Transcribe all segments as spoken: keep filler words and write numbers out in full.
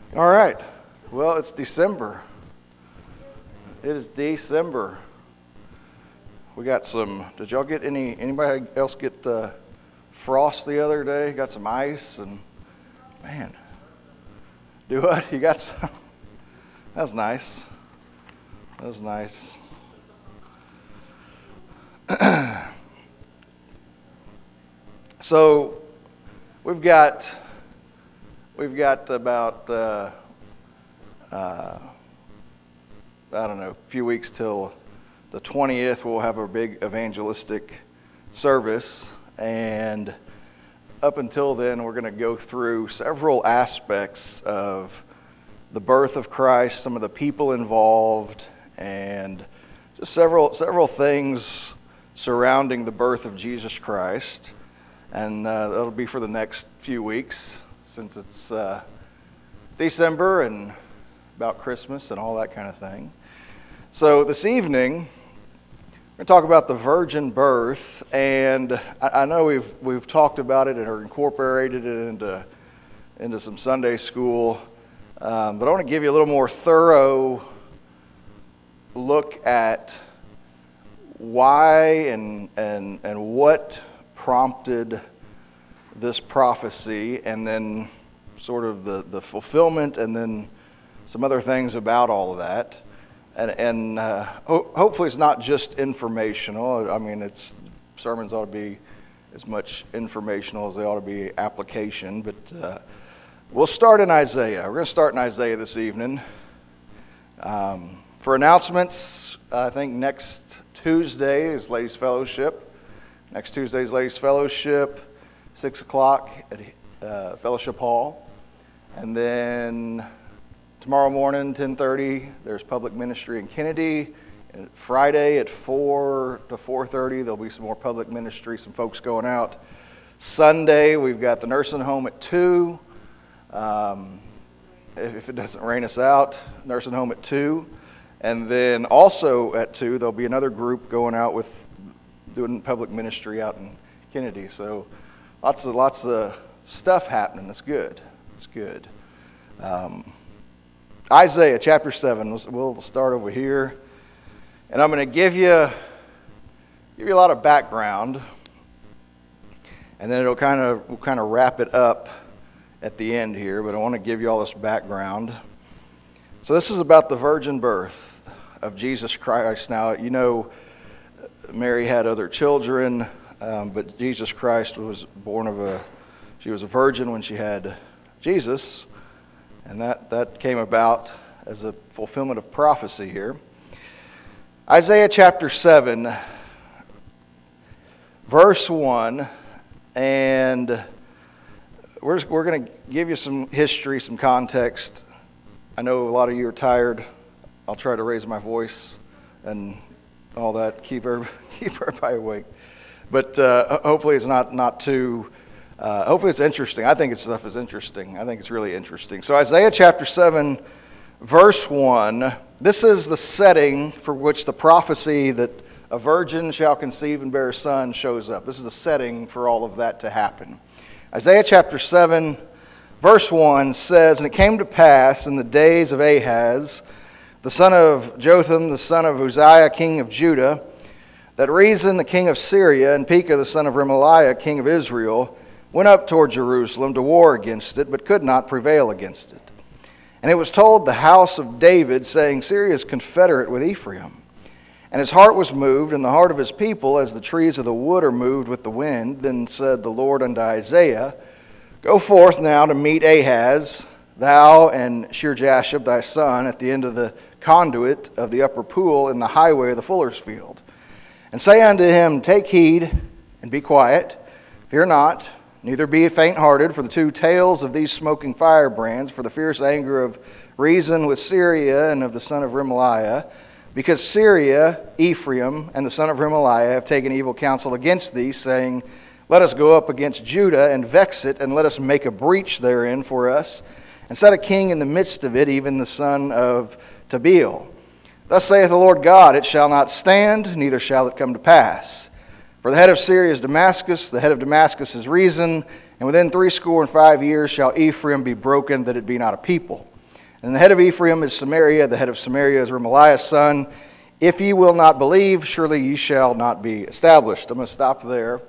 All right. Well, it's December. It is December. We got some. Did y'all get any? Anybody else get uh, frost the other day? Got some ice and man. Do what? You got some? That's nice. That was nice. So we've got we've got about uh, uh, I don't know, a few weeks till the twentieth. We'll have a big evangelistic service, and up until then, we're going to go through several aspects of the birth of Christ, some of the people involved, and just several several things surrounding the birth of Jesus Christ. And uh, that'll be for the next few weeks, since it's uh, December and about Christmas and all that kind of thing. So this evening, we're going to talk about the virgin birth, and I, I know we've we've talked about it or incorporated it into into some Sunday school, um, but I want to give you a little more thorough look at why and and and what prompted this prophecy, and then sort of the, the fulfillment, and then some other things about all of that. And, and uh, ho- hopefully it's not just informational. I mean, it's sermons ought to be as much informational as they ought to be application. But uh, we'll start in Isaiah. We're going to start in Isaiah this evening. Um, for announcements, I think next Tuesday is Ladies' Fellowship. Next Tuesday's Ladies' Fellowship, six o'clock at uh, Fellowship Hall. And then tomorrow morning, ten thirty, there's public ministry in Kennedy. And Friday at four to four thirty, there'll be some more public ministry, some folks going out. Sunday, we've got the nursing home at two. Um, if it doesn't rain us out, nursing home at two. And then also at two, there'll be another group going out with doing public ministry out in Kennedy. So lots of lots of stuff happening. It's good. It's good. Um, Isaiah chapter seven. We'll, we'll start over here, and I'm going to give you give you a lot of background, and then it'll kind of we'll kind of wrap it up at the end here. But I want to give you all this background. So this is about the virgin birth of Jesus Christ. Now you know, Mary had other children, um, but Jesus Christ was born of a, she was a virgin when she had Jesus, and that, that came about as a fulfillment of prophecy here. Isaiah chapter seven, verse one, and we're, we're going to give you some history, some context. I know a lot of you are tired. I'll try to raise my voice and all that, keep everybody, keep everybody awake. But uh, hopefully it's not, not too, uh, hopefully it's interesting. I think it's stuff is interesting. I think it's really interesting. So Isaiah chapter seven, verse one, this is the setting for which the prophecy that a virgin shall conceive and bear a son shows up. This is the setting for all of that to happen. Isaiah chapter seven, verse one says, "And it came to pass in the days of Ahaz, the son of Jotham, the son of Uzziah, king of Judah, that Rezin, the king of Syria, and Pekah, the son of Remaliah, king of Israel, went up toward Jerusalem to war against it, but could not prevail against it. And it was told the house of David, saying, Syria is confederate with Ephraim. And his heart was moved, and the heart of his people, as the trees of the wood are moved with the wind. Then said the Lord unto Isaiah, Go forth now to meet Ahaz, thou and Shear-Jashub thy son, at the end of the conduit of the upper pool in the highway of the fuller's field. And say unto him, Take heed, and be quiet, fear not, neither be faint-hearted for the two tails of these smoking firebrands, for the fierce anger of Rezin with Syria and of the son of Remaliah, because Syria, Ephraim, and the son of Remaliah have taken evil counsel against thee, saying, Let us go up against Judah and vex it, and let us make a breach therein for us, and set a king in the midst of it, even the son of Tabeel. Thus saith the Lord God, It shall not stand, neither shall it come to pass. For the head of Syria is Damascus, the head of Damascus is Rezin, and within threescore and five years shall Ephraim be broken, that it be not a people. And the head of Ephraim is Samaria, the head of Samaria is Remaliah's son. If ye will not believe, surely ye shall not be established. I'm going to stop there.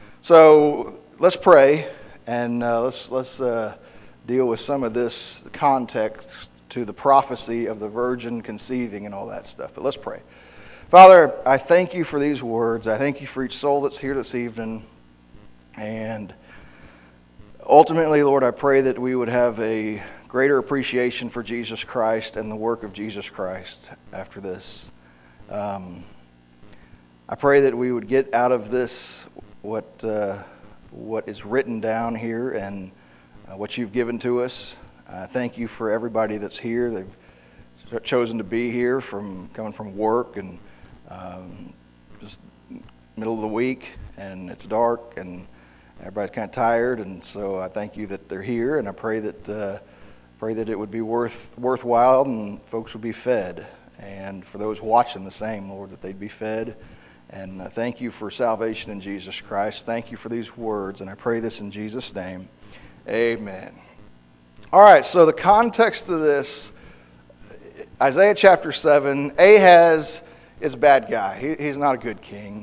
So let's pray, and uh, let's let's uh, deal with some of this context to the prophecy of the virgin conceiving and all that stuff. But let's pray. Father, I thank you for these words. I thank you for each soul that's here this evening. And ultimately, Lord, I pray that we would have a greater appreciation for Jesus Christ and the work of Jesus Christ after this. Um, I pray that we would get out of this what uh, what is written down here and uh, what you've given to us. I thank you for everybody that's here. They've chosen to be here from coming from work and um, just middle of the week, and it's dark and everybody's kind of tired, and so I thank you that they're here, and I pray that uh, pray that it would be worth worthwhile and folks would be fed. And for those watching the same, Lord, that they'd be fed. And uh, thank you for salvation in Jesus Christ. Thank you for these words, and I pray this in Jesus' name. Amen. All right, so the context of this, Isaiah chapter seven, Ahaz is a bad guy. He, he's not a good king.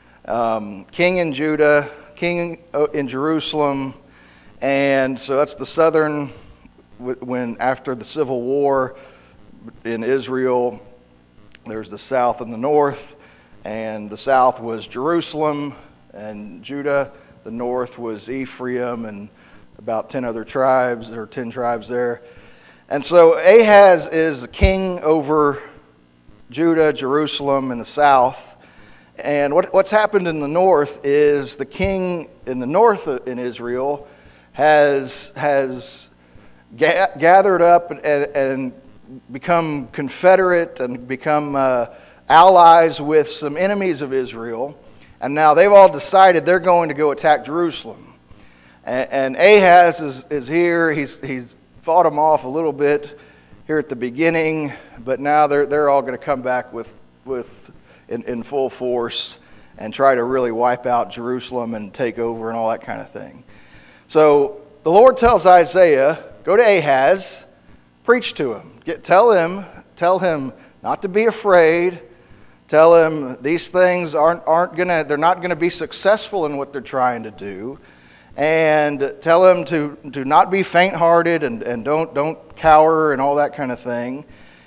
Um, king in Judah, king in Jerusalem, and so that's the southern, when after the civil war in Israel, there's the south and the north. And the south was Jerusalem and Judah. The north was Ephraim and about ten other tribes, or ten tribes there. And so Ahaz is the king over Judah, Jerusalem, and the south. And what, what's happened in the north is the king in the north in Israel has, has ga- gathered up and, and become confederate and become Uh, allies with some enemies of Israel, and now they've all decided they're going to go attack Jerusalem. And, and Ahaz is, is here. He's he's fought them off a little bit here at the beginning, but now they're they're all going to come back with with in, in full force and try to really wipe out Jerusalem and take over and all that kind of thing. So the Lord tells Isaiah, go to Ahaz, preach to him, get tell him tell him not to be afraid. Tell him these things aren't aren't gonna they're not gonna be successful in what they're trying to do, and tell him to to not be faint-hearted and, and don't don't cower and all that kind of thing.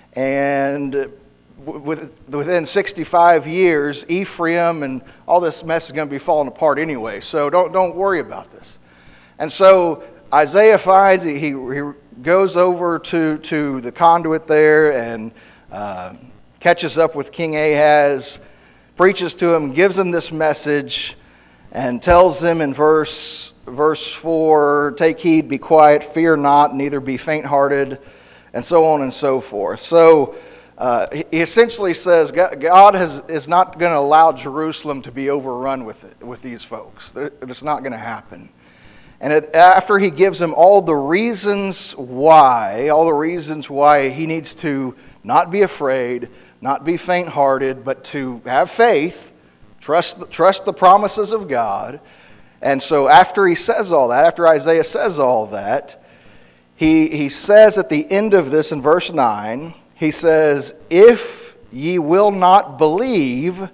And with, within sixty-five years, Ephraim and all this mess is going to be falling apart anyway. So don't don't worry about this. And so Isaiah finds he he goes over to to the conduit there and Uh, catches up with King Ahaz, preaches to him, gives him this message, and tells him in verse verse four, take heed, be quiet, fear not, neither be faint-hearted, and so on and so forth. So uh, he essentially says God has, is not going to allow Jerusalem to be overrun with it, with these folks. It's not going to happen. And it, after he gives him all the reasons why, all the reasons why he needs to not be afraid, not be faint-hearted, but to have faith, trust, trust the promises of God. And so after he says all that, after Isaiah says all that, he, he says at the end of this in verse nine, he says, if ye will not believe,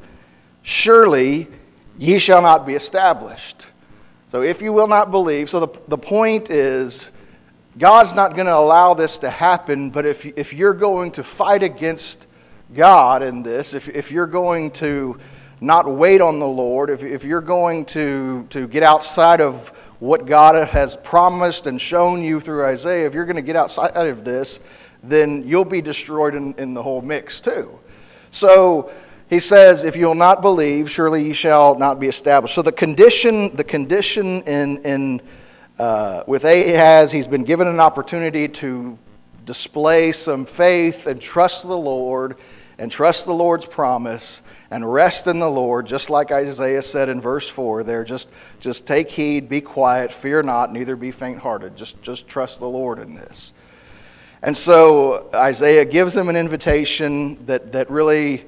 surely ye shall not be established. So if you will not believe, so the, the point is, God's not going to allow this to happen, but if, if you're going to fight against God in this, if, if you're going to not wait on the Lord, if, if you're going to, to get outside of what God has promised and shown you through Isaiah, if you're going to get outside of this, then you'll be destroyed in, in the whole mix too. So he says, if you'll not believe, surely ye shall not be established. So the condition, the condition in, in uh, with Ahaz, he's been given an opportunity to display some faith and trust the Lord and trust the Lord's promise and rest in the Lord, just like Isaiah said in verse four there. Just, just take heed, be quiet, fear not, neither be faint-hearted. Just, just trust the Lord in this. And so Isaiah gives him an invitation that, that really,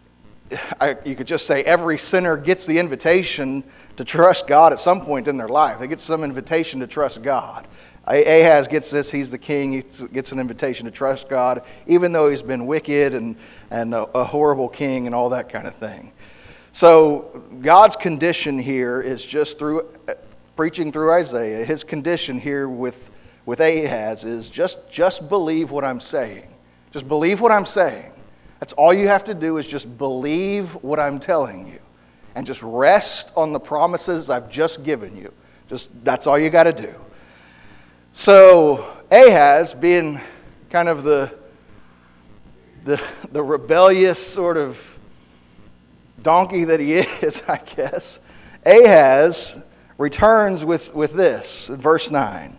I, you could just say every sinner gets the invitation to trust God at some point in their life. They get some invitation to trust God. Ahaz gets this, he's the king, he gets an invitation to trust God, even though he's been wicked and, and a, a horrible king and all that kind of thing. So God's condition here is just through, preaching through Isaiah, his condition here with, with Ahaz is just, just believe what I'm saying. Just believe what I'm saying. That's all you have to do is just believe what I'm telling you. And just rest on the promises I've just given you. Just that's all you got to do. So Ahaz, being kind of the, the the rebellious sort of donkey that he is, I guess, Ahaz returns with, with this in verse nine.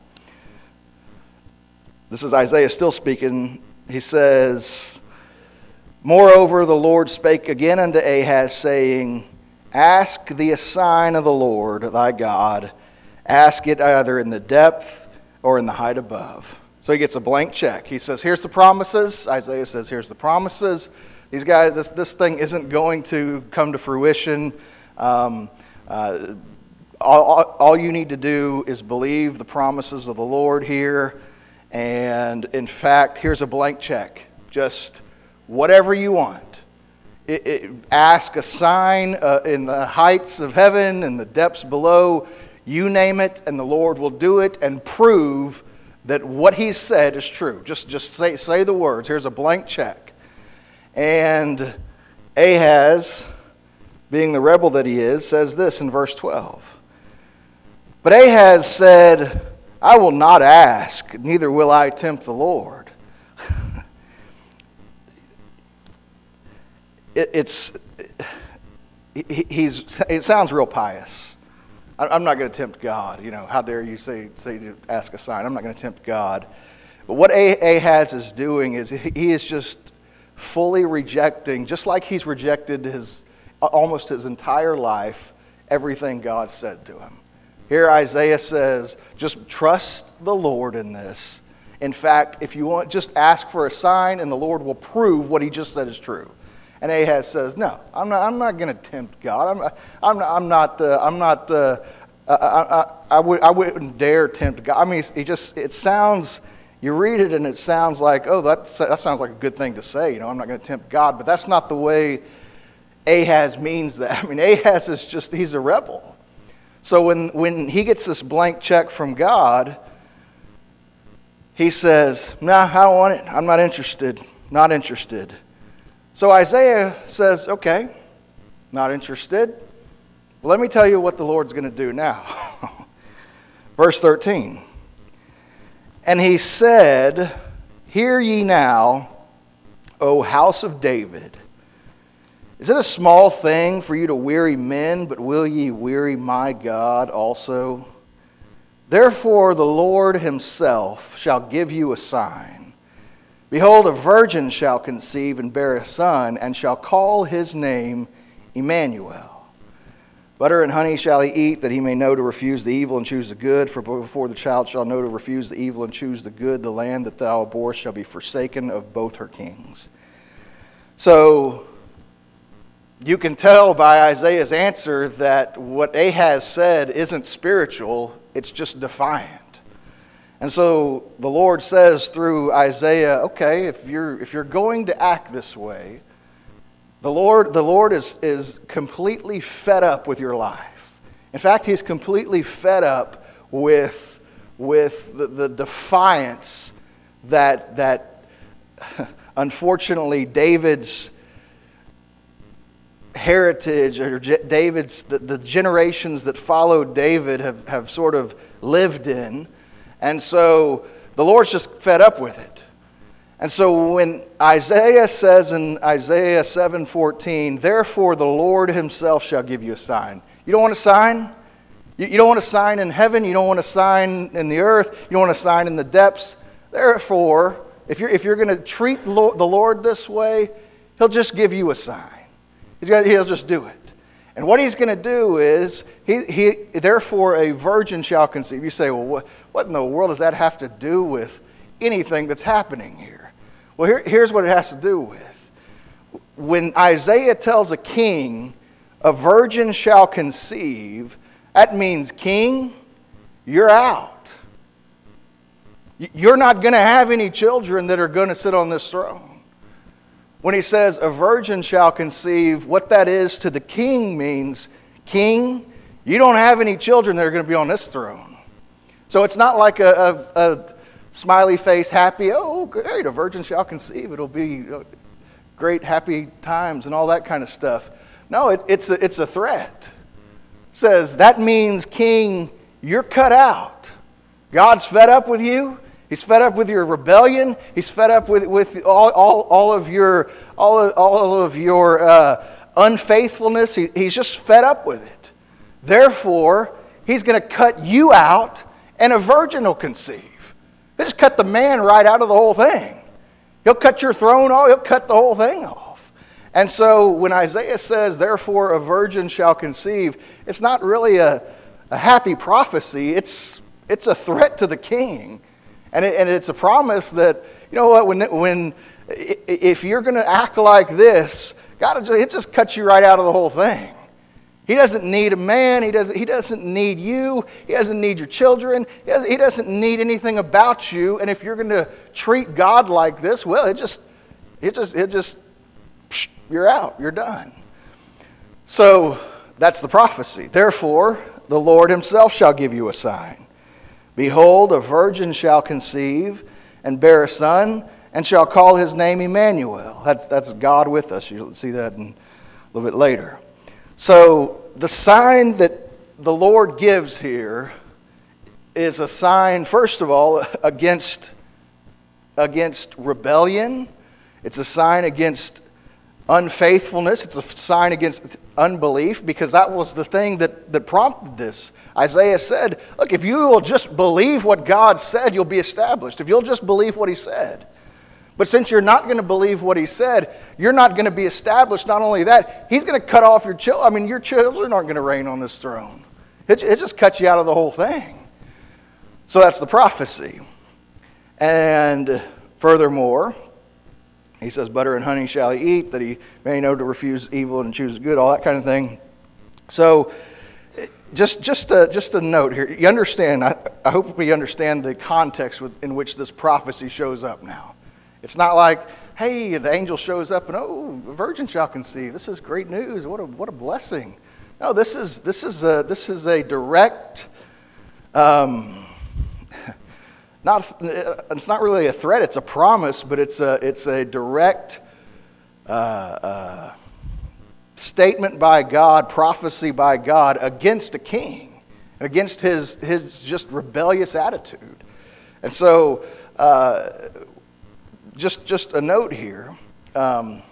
This is Isaiah still speaking. He says, "Moreover, the Lord spake again unto Ahaz, saying, Ask thee a sign of the Lord thy God. Ask it either in the depth or in the height above." So he gets a blank check. He says, here's the promises. Isaiah says, here's the promises. These guys, this, this thing isn't going to come to fruition. Um, uh, all, all you need to do is believe the promises of the Lord here. And in fact, here's a blank check. Just whatever you want. It, it, ask a sign uh, in the heights of heaven and the depths below. You name it, and the Lord will do it and prove that what He said is true. Just, just say, say the words. Here's a blank check. And Ahaz, being the rebel that he is, says this in verse twelve. But Ahaz said, I will not ask, neither will I tempt the Lord. it, it's, he, he's, it sounds real pious. I'm not going to tempt God. You know, how dare you say, say to ask a sign? I'm not going to tempt God. But what Ahaz is doing is he is just fully rejecting, just like he's rejected his almost his entire life, everything God said to him. Here Isaiah says, just trust the Lord in this. In fact, if you want, just ask for a sign and the Lord will prove what He just said is true. And Ahaz says, "No, I'm not. I'm not going to tempt God. I'm. I'm not. I'm not. Uh, I'm not. Uh, I, I, I, would, I wouldn't dare tempt God." I mean, he just. It sounds. You read it and it sounds like, oh, that that sounds like a good thing to say. You know, I'm not going to tempt God, but that's not the way Ahaz means that. I mean, Ahaz is just. He's a rebel. So when when he gets this blank check from God, he says, "Nah, I don't want it. I'm not interested. Not interested." So Isaiah says, okay, not interested. Well, let me tell you what the Lord's going to do now. Verse thirteen. And he said, Hear ye now, O house of David. Is it a small thing for you to weary men, but will ye weary my God also? Therefore the Lord Himself shall give you a sign. Behold, a virgin shall conceive and bear a son, and shall call his name Emmanuel. Butter and honey shall he eat, that he may know to refuse the evil and choose the good. For before the child shall know to refuse the evil and choose the good, the land that thou abhorrest shall be forsaken of both her kings. So you can tell by Isaiah's answer that what Ahaz said isn't spiritual, it's just defiant. And so the Lord says through Isaiah, okay, if you're if you're going to act this way, the Lord the Lord is, is completely fed up with your life. In fact, He's completely fed up with, with the, the defiance that that unfortunately David's heritage or David's the, the generations that followed David have, have sort of lived in. And so the Lord's just fed up with it. And so when Isaiah says in Isaiah seven fourteen, therefore the Lord Himself shall give you a sign. You don't want a sign? You don't want a sign in heaven. You don't want a sign in the earth. You don't want a sign in the depths. Therefore, if you're, if you're going to treat the Lord this way, He'll just give you a sign. He's got, he'll just do it. And what He's going to do is, he, he, therefore a virgin shall conceive. You say, well, what, what in the world does that have to do with anything that's happening here? Well, here, here's what it has to do with. When Isaiah tells a king, a virgin shall conceive, that means, king, you're out. You're not going to have any children that are going to sit on this throne. When he says a virgin shall conceive, what that is to the king means, king, you don't have any children that are going to be on this throne. So it's not like a, a, a smiley face, happy, oh, great, a virgin shall conceive. It'll be great, happy times and all that kind of stuff. No, it, it's, a, it's a threat. It says, that means, king, you're cut out. God's fed up with you. He's fed up with your rebellion. He's fed up with, with all, all, all of your, all of, all of your uh, unfaithfulness. He, he's just fed up with it. Therefore, he's going to cut you out, and a virgin will conceive. He'll just cut the man right out of the whole thing. He'll cut your throne off. He'll cut the whole thing off. And so when Isaiah says, therefore a virgin shall conceive, it's not really a, a happy prophecy. It's, it's a threat to the king. And, it, and it's a promise that, you know what, when, when if you're going to act like this, God, it just cuts you right out of the whole thing. He doesn't need a man. He doesn't, he doesn't need you. He doesn't need your children. He doesn't, he doesn't need anything about you. And if you're going to treat God like this, well, it just, it just, it just, psh, you're out. You're done. So that's the prophecy. Therefore, the Lord himself shall give you a sign. Behold, a virgin shall conceive and bear a son, and shall call his name Emmanuel. That's, that's God with us. You'll see that in a little bit later. So the sign that the Lord gives here is a sign, first of all, against, against rebellion. It's a sign against unfaithfulness. It's a sign against unbelief, because that was the thing that, that prompted this. Isaiah said, look, if you will just believe what God said, you'll be established. If you'll just believe what he said. But since you're not going to believe what he said, you're not going to be established. Not only that, he's going to cut off your children. I mean, your children aren't going to reign on this throne. It, it just cuts you out of the whole thing. So that's the prophecy. And furthermore, he says, butter and honey shall he eat, that he may know to refuse evil and choose good, all that kind of thing. So just just a, just a note here. You understand, I, I hope we understand the context with, in which this prophecy shows up now. It's not like, hey, the angel shows up and, oh, a virgin shall conceive. This is great news. What a what a blessing. No, this is this is a this is a direct, um, not it's not really a threat. It's a promise, but it's a it's a direct uh, uh, statement by God, prophecy by God against a king, against his his just rebellious attitude, and so. Uh, Just just a note here. Um,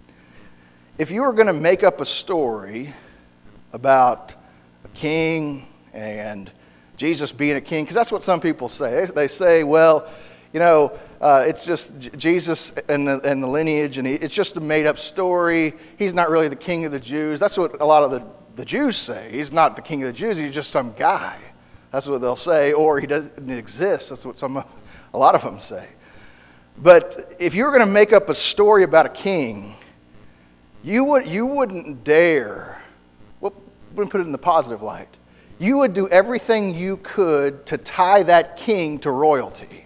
if you were going to make up a story about a king and Jesus being a king, because that's what some people say. They, they say, well, you know, uh, it's just J- Jesus and the, and the lineage, and he, it's just a made-up story. He's not really the king of the Jews. That's what a lot of the, the Jews say. He's not the king of the Jews. He's just some guy. That's what they'll say. Or he doesn't exist. That's what some a lot of them say. But if you were going to make up a story about a king, you would you wouldn't dare. Well, we're going to put it in the positive light. You would do everything you could to tie that king to royalty.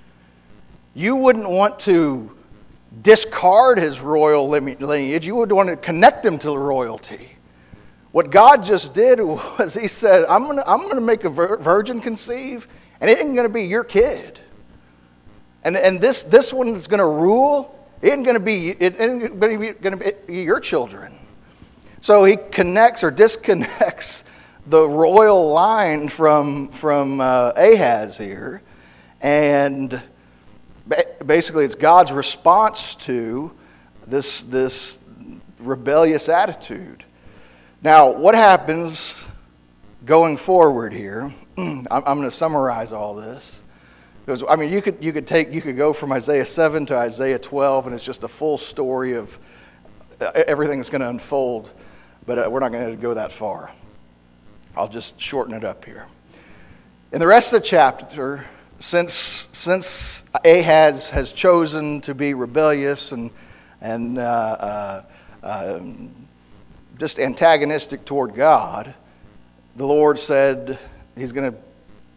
You wouldn't want to discard his royal lineage. You would want to connect him to royalty. What God just did was He said, "I'm going to I'm going to make a virgin conceive, and it ain't going to be your kid." And and this this one is going to rule. It ain't going to be it's going to be your children. So he connects or disconnects the royal line from from uh, Ahaz here, and basically it's God's response to this this rebellious attitude. Now, what happens going forward here? I'm, I'm going to summarize all this. Because, I mean, you could you could take you could go from Isaiah seven to Isaiah twelve, and it's just a full story of everything that's going to unfold. But uh, we're not going to go that far. I'll just shorten it up here. In the rest of the chapter, since since Ahaz has chosen to be rebellious and and uh, uh, uh, just antagonistic toward God, the Lord said He's going to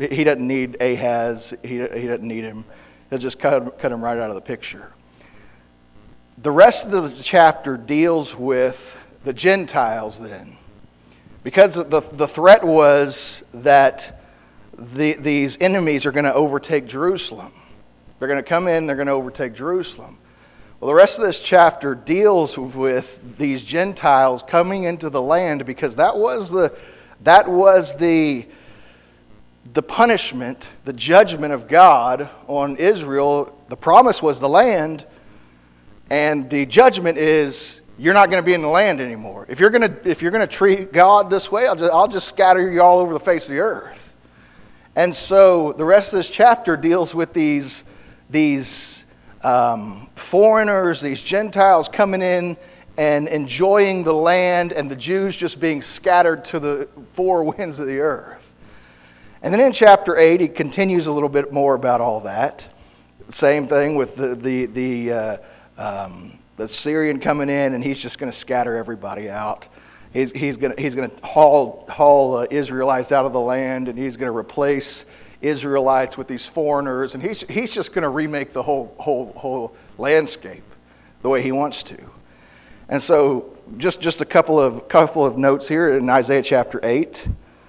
He doesn't need Ahaz. He, he doesn't need him. He'll just cut, cut him right out of the picture. The rest of the chapter deals with the Gentiles then. Because the, the threat was that the, these enemies are going to overtake Jerusalem. They're going to come in, they're going to overtake Jerusalem. Well, the rest of this chapter deals with these Gentiles coming into the land, because that was the that was the the punishment, the judgment of God on Israel. The promise was the land, and the judgment is you're not going to be in the land anymore. If you're going to if you're going to treat God this way, I'll just, I'll just scatter you all over the face of the earth. And so the rest of this chapter deals with these these um, foreigners, these Gentiles coming in and enjoying the land, and the Jews just being scattered to the four winds of the earth. And then in chapter eight, he continues a little bit more about all that. Same thing with the the the, uh, um, the Syrian coming in, and he's just going to scatter everybody out. He's he's going to he's going to haul haul uh, Israelites out of the land, and he's going to replace Israelites with these foreigners, and he's he's just going to remake the whole whole whole landscape the way he wants to. And so, just just a couple of couple of notes here in Isaiah chapter eight,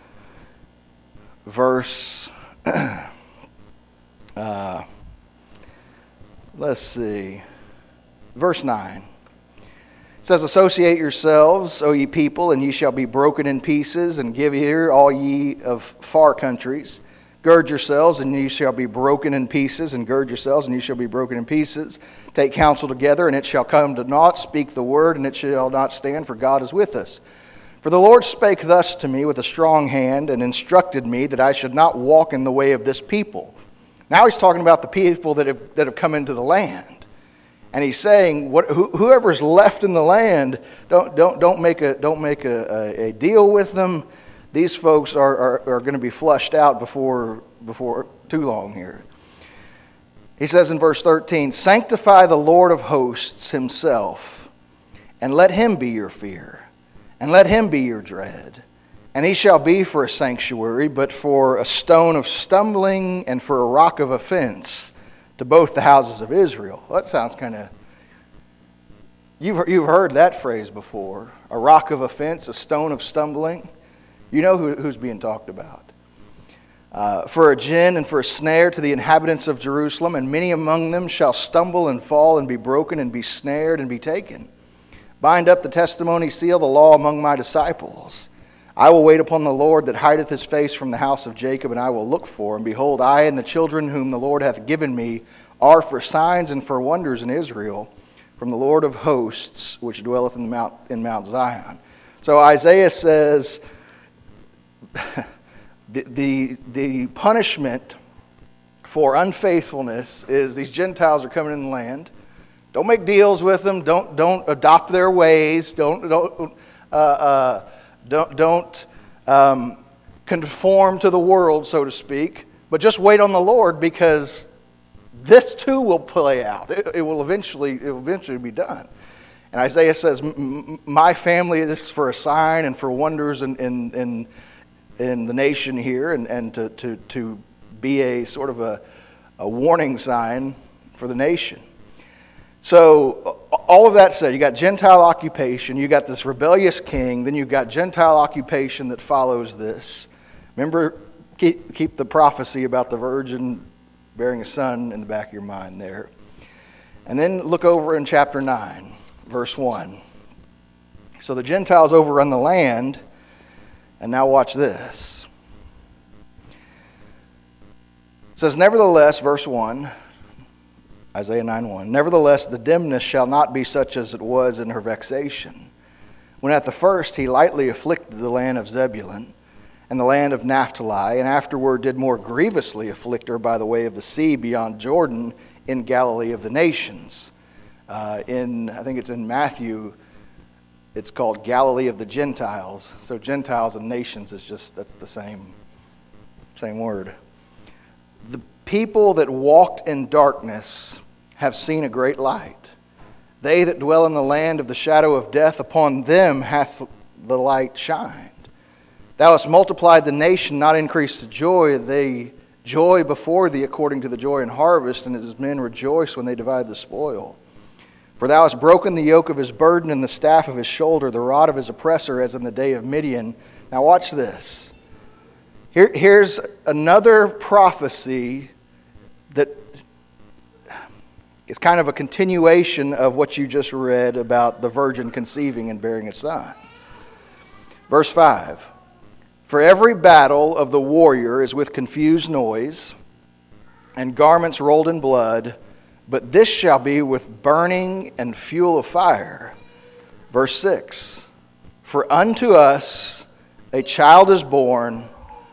verse. uh, let's see, verse nine. It says, "Associate yourselves, O ye people, and ye shall be broken in pieces, and give ear, all ye of far countries. Gird yourselves, and ye shall be broken in pieces, and gird yourselves, and ye shall be broken in pieces. Take counsel together, and it shall come to naught. Speak the word, and it shall not stand, for God is with us. For the Lord spake thus to me with a strong hand, and instructed me that I should not walk in the way of this people." Now he's talking about the people that have that have come into the land. And he's saying, what, whoever's left in the land, don't don't don't make a don't make a, a, a deal with them. These folks are, are, are going to be flushed out before before too long here. He says in verse thirteen, "Sanctify the Lord of hosts himself, and let him be your fear, and let him be your dread. And he shall be for a sanctuary, but for a stone of stumbling, and for a rock of offense to both the houses of Israel." Well, that sounds kind of... You've, you've heard that phrase before. A rock of offense, a stone of stumbling. You know who, who's being talked about. Uh, "for a gin and for a snare to the inhabitants of Jerusalem, and many among them shall stumble and fall and be broken and be snared and be taken. Bind up the testimony, seal the law among my disciples. I will wait upon the Lord that hideth his face from the house of Jacob, and I will look for him. Behold, I and the children whom the Lord hath given me are for signs and for wonders in Israel, from the Lord of hosts, which dwelleth in the mount in Mount Zion." So Isaiah says the, the the punishment for unfaithfulness is these Gentiles are coming in the land. Don't make deals with them. Don't don't adopt their ways. Don't don't. Uh, uh, Don't, don't um, conform to the world, so to speak, but just wait on the Lord, because this too will play out. It, it will eventually it will eventually be done. And Isaiah says, "My family is for a sign and for wonders in in in, in the nation here, and, and to, to, to be a sort of a, a warning sign for the nation." So all of that said, you got Gentile occupation, you got this rebellious king, then you've got Gentile occupation that follows this. Remember, keep, keep the prophecy about the virgin bearing a son in the back of your mind there. And then look over in chapter nine, verse one. So the Gentiles overrun the land, and now watch this. It says, "Nevertheless," verse one, Isaiah nine one, "Nevertheless, the dimness shall not be such as it was in her vexation, when at the first he lightly afflicted the land of Zebulun and the land of Naphtali, and afterward did more grievously afflict her by the way of the sea beyond Jordan in Galilee of the nations." Uh, in I think it's in Matthew, it's called Galilee of the Gentiles. So Gentiles and nations is just, that's the same, same word. "The people that walked in darkness have seen a great light. They that dwell in the land of the shadow of death, upon them hath the light shined. Thou hast multiplied the nation, not increased the joy. They joy before thee according to the joy in harvest, and his men rejoice when they divide the spoil. For thou hast broken the yoke of his burden and the staff of his shoulder, the rod of his oppressor, as in the day of Midian. Now watch this. Here, here's another prophecy that is kind of a continuation of what you just read about the virgin conceiving and bearing a son. Verse five. For every battle of the warrior is with confused noise and garments rolled in blood, but this shall be with burning and fuel of fire. Verse six. For unto us a child is born,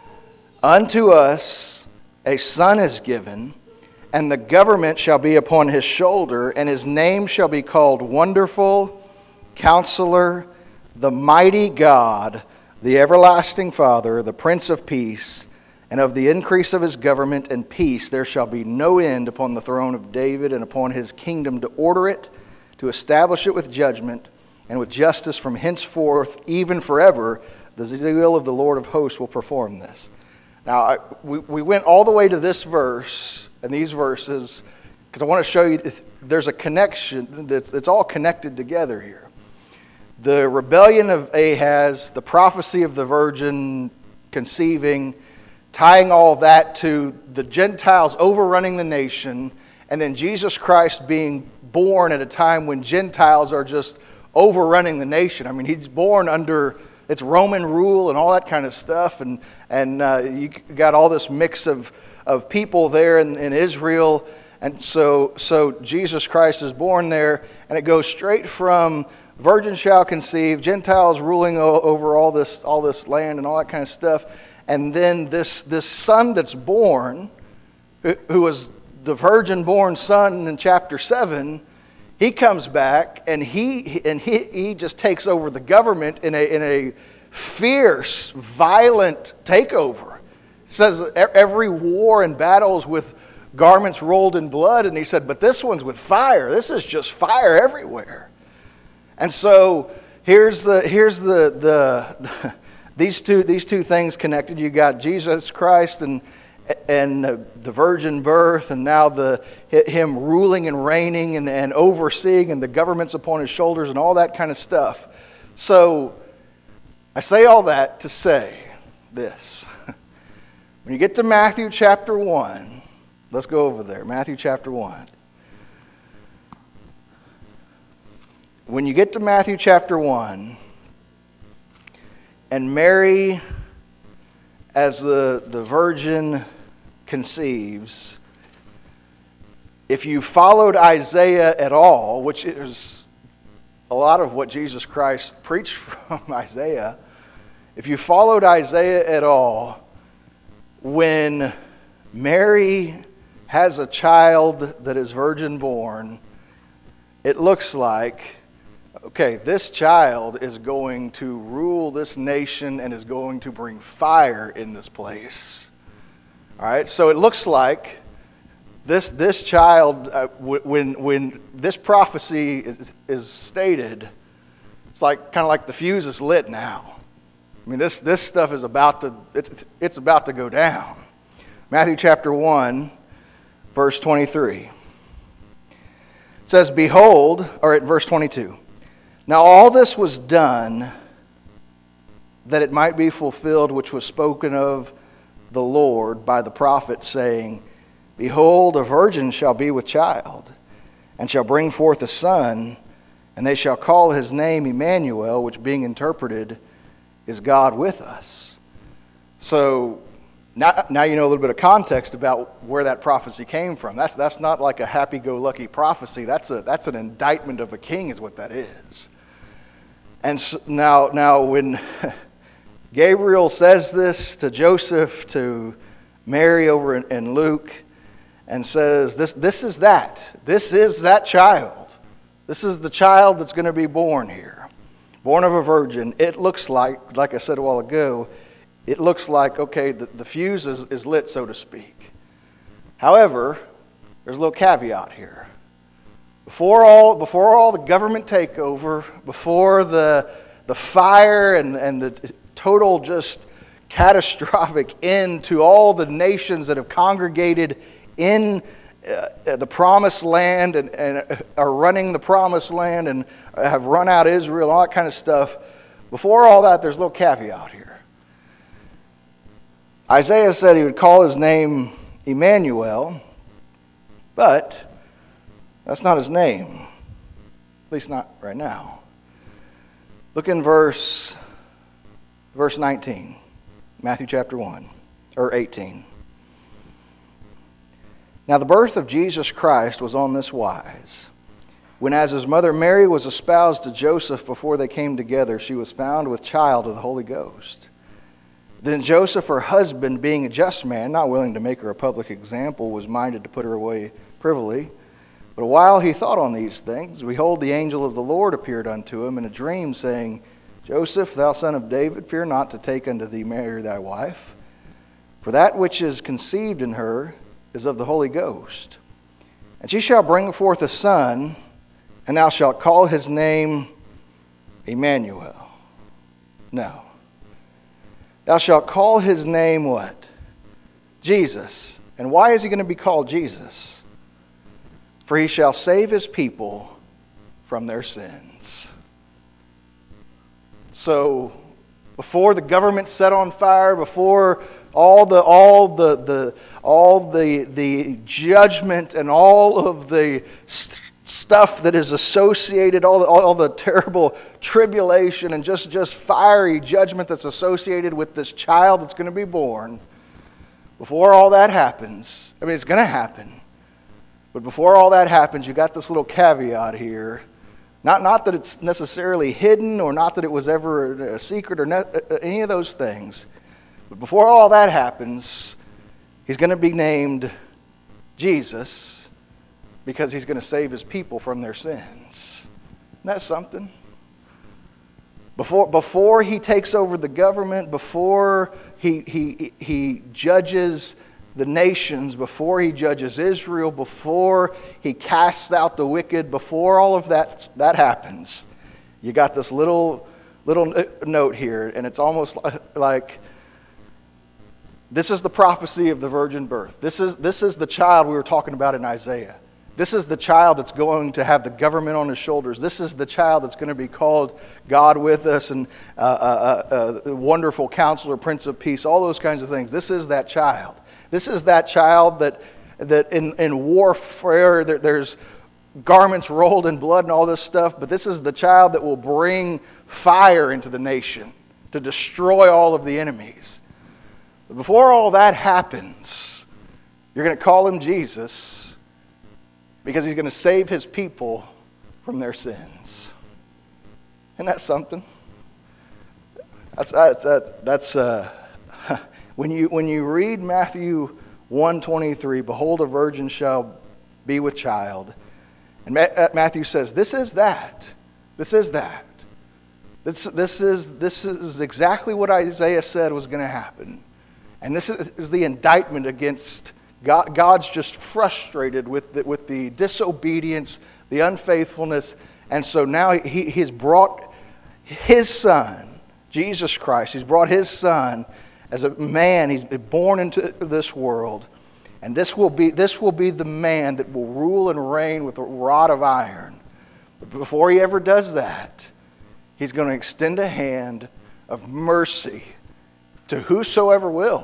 unto us a son is given, and the government shall be upon his shoulder, and his name shall be called Wonderful, Counselor, the Mighty God, the Everlasting Father, the Prince of Peace. And of the increase of his government and peace there shall be no end upon the throne of David and upon his kingdom, to order it, to establish it with judgment and with justice from henceforth, even forever. The zeal of the Lord of hosts will perform this. Now, I, we, we went all the way to this verse and these verses because I want to show you there's a connection. That's, it's all connected together here. The rebellion of Ahaz, the prophecy of the virgin conceiving, tying all that to the Gentiles overrunning the nation, and then Jesus Christ being born at a time when Gentiles are just overrunning the nation. I mean, he's born under it's Roman rule and all that kind of stuff, and and uh, you got all this mix of of people there in, in Israel, and so so Jesus Christ is born there, and it goes straight from virgin shall conceive, Gentiles ruling o- over all this all this land and all that kind of stuff, and then this this son that's born, who, who was the virgin-born son in chapter seven. He comes back and he and he, he just takes over the government in a in a fierce, violent takeover. It says every war and battle is with garments rolled in blood, and he said, but this one's with fire. This is just fire everywhere. And so here's the here's the the, the these two these two things connected. You got Jesus Christ and. and the virgin birth, and now the him ruling and reigning and, and overseeing, and the government's upon his shoulders and all that kind of stuff. So I say all that to say this. When you get to Matthew chapter one, let's go over there. Matthew chapter one. When you get to Matthew chapter one, and Mary as the, the virgin conceives, if you followed Isaiah at all, which is a lot of what Jesus Christ preached from Isaiah, if you followed Isaiah at all, when Mary has a child that is virgin born, it looks like, okay, this child is going to rule this nation and is going to bring fire in this place. All right, so it looks like this this child, uh, w- when when this prophecy is, is stated, it's like kind of like the fuse is lit now. I mean, this this stuff is about to it's it's about to go down. Matthew chapter one, verse twenty-three. It says, "Behold," or at verse twenty-two. "Now all this was done that it might be fulfilled which was spoken of the Lord by the prophet, saying, Behold, a virgin shall be with child, and shall bring forth a son, and they shall call his name Emmanuel," which being interpreted is God with us. So now, now you know a little bit of context about where that prophecy came from. That's that's not like a happy-go-lucky prophecy. That's a that's an indictment of a king, is what that is. And so now now when Gabriel says this to Joseph, to Mary over in, in Luke, and says, this, this is that. This is that child. This is the child that's going to be born here. Born of a virgin. It looks like, like I said a while ago, it looks like, okay, the, the fuse is, is lit, so to speak. However, there's a little caveat here. Before all, before all the government takeover, before the, the fire and, and the total just catastrophic end to all the nations that have congregated in uh, the promised land and, and are running the promised land and have run out Israel, all that kind of stuff. Before all that, there's a little caveat here. Isaiah said he would call his name Emmanuel, but that's not his name, at least not right now. Look in verse, verse nineteen, Matthew chapter one, or eighteen. Now the birth of Jesus Christ was on this wise. When as his mother Mary was espoused to Joseph before they came together, she was found with child of the Holy Ghost. Then Joseph, her husband, being a just man, not willing to make her a public example, was minded to put her away privily. But while he thought on these things, behold, the angel of the Lord appeared unto him in a dream, saying, Joseph, thou son of David, fear not to take unto thee Mary thy wife, for that which is conceived in her is of the Holy Ghost. And she shall bring forth a son, and thou shalt call his name Emmanuel. No. Thou shalt call his name what? Jesus. And why is he going to be called Jesus? For he shall save his people from their sins. So, before the government set on fire, before all the all the, the all the the judgment and all of the st- stuff that is associated, all the, all the terrible tribulation and just, just fiery judgment that's associated with this child that's going to be born, before all that happens, I mean, it's going to happen. But before all that happens, you got this little caveat here. Not, not that it's necessarily hidden or not that it was ever a secret or ne- any of those things. But before all that happens, he's going to be named Jesus because he's going to save his people from their sins. Isn't that something? Before, before he takes over the government, before he, he, he judges the nations, before he judges Israel, before he casts out the wicked, before all of that that happens, you got this little little note here, and it's almost like this is the prophecy of the virgin birth. This is this is the child we were talking about in Isaiah. This is the child that's going to have the government on his shoulders. This is the child that's going to be called God with us and uh, uh, uh, wonderful counselor, Prince of Peace, all those kinds of things. This is that child. This is that child that that in, in warfare there, there's garments rolled in blood and all this stuff, but this is the child that will bring fire into the nation to destroy all of the enemies. But before all that happens, you're going to call him Jesus because he's going to save his people from their sins. Isn't that something? That's that's that's uh, when you when you read Matthew one twenty-three, behold, a virgin shall be with child, and Matthew says, "This is that. This is that. This this is this is exactly what Isaiah said was going to happen, and this is, is the indictment against." God, God's just frustrated with the, with the disobedience, the unfaithfulness, and so now he, he's brought his son, Jesus Christ, he's brought his son as a man, he's born into this world, and this will be this will be the man that will rule and reign with a rod of iron. But before he ever does that, he's going to extend a hand of mercy to whosoever will.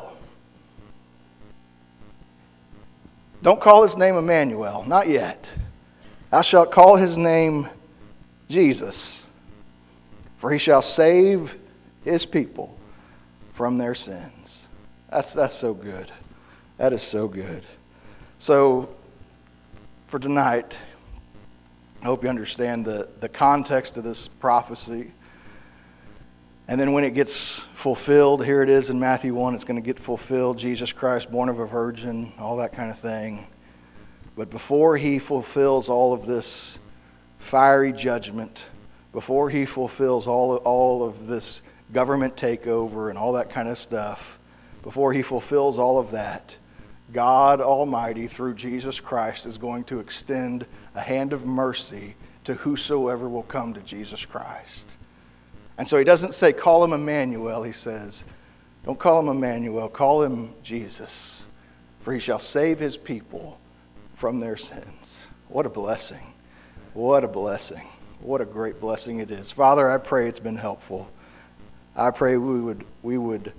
Don't call his name Emmanuel, not yet. Thou shalt call his name Jesus, for he shall save his people from their sins. That's that's so good. That is so good. So, for tonight, I hope you understand the, the context of this prophecy. And then when it gets fulfilled, here it is in Matthew one, it's going to get fulfilled. Jesus Christ, born of a virgin, all that kind of thing. But before he fulfills all of this fiery judgment, before he fulfills all, all of this government takeover and all that kind of stuff, before he fulfills all of that, God Almighty, through Jesus Christ, is going to extend a hand of mercy to whosoever will come to Jesus Christ. And so he doesn't say, call him Emmanuel. He says, Don't call him Emmanuel, call him Jesus, for he shall save his people from their sins. What a blessing. What a blessing. What a great blessing it is. Father, I pray it's been helpful. I pray we would we would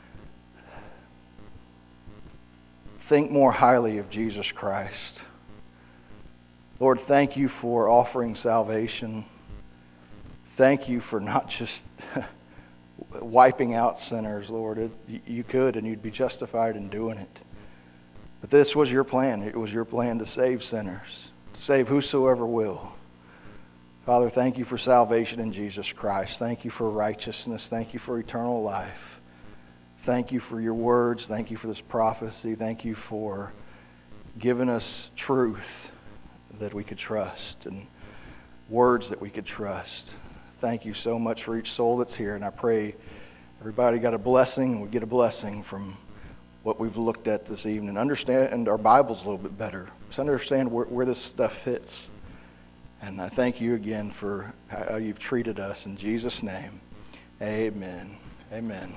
think more highly of Jesus Christ. Lord, thank you for offering salvation. Thank you for not just wiping out sinners, Lord. It, you could, and you'd be justified in doing it. But this was your plan. It was your plan to save sinners, to save whosoever will. Father, thank you for salvation in Jesus Christ. Thank you for righteousness. Thank you for eternal life. Thank you for your words. Thank you for this prophecy. Thank you for giving us truth that we could trust and words that we could trust. Thank you so much for each soul that's here, and I pray everybody got a blessing, and we get a blessing from what we've looked at this evening. Understand our Bibles a little bit better. Just understand where, where this stuff fits. And I thank you again for how you've treated us. In Jesus' name, amen. Amen.